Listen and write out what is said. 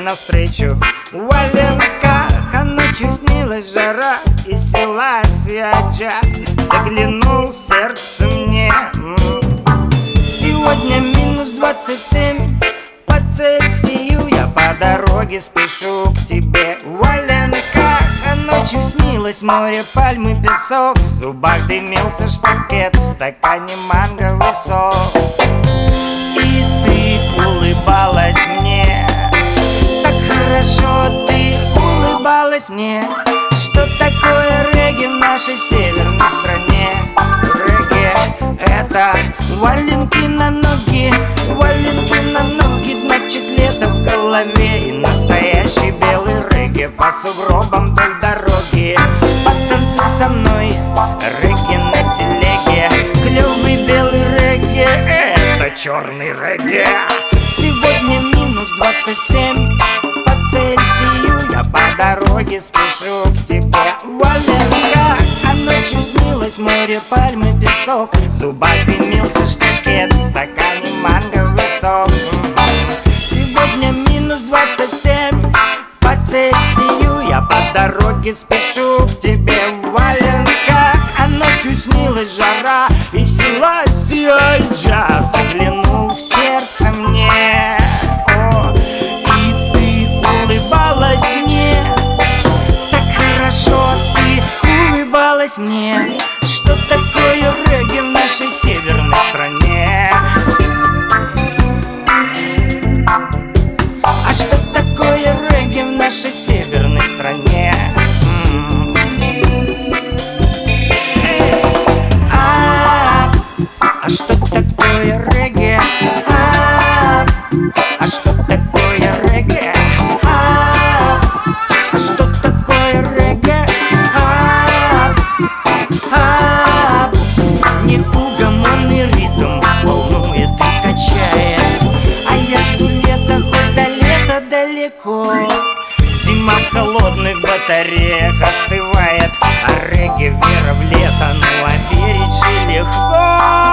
навстречу валенках, а ночью снилась жара и селась аджа. Заглянул в сердце мне. Сегодня минус 27 по Цельсию. Я по дороге спешу к тебе в валенках, а ночью снилось море, пальмы, песок. В зубах дымился штукет, в стакане манговый сок. И ты улыбалась мне, так хорошо ты улыбалась мне. Что такое регги в нашей северной стране? Регги — это валенки на ноги, валенки на ноги, значит лето в голове. И настоящий белый регги по сугробам вдоль дороги. Потанцуй со мной, регги на телеге. Клевый белый регги — это черный регги. Сегодня минус 27 по Цельсию. Я по дороге спешу к тебе в валенках, а ночью снилось море, пальмы, песок. В зубах дымился штукет, в стакане манговый сок. Сегодня минус 27 по Цельсию. Я по дороге спешу к тебе в валенках, а ночью снилась жара и селась аджа. Заглянул в сердце мне. О, и ты улыбалась мне, так хорошо ты улыбалась мне. Что такое регги в нашей северной стране? А что такое регги в нашей северной стране? А что такое регги? А что такое регги? А что такое регги? Неугомонный ритм волнует и качает, а я жду лета, хоть до лета далеко. Зима в холодных батареях остывает, а регги — вера в лето, ну а верить же легко.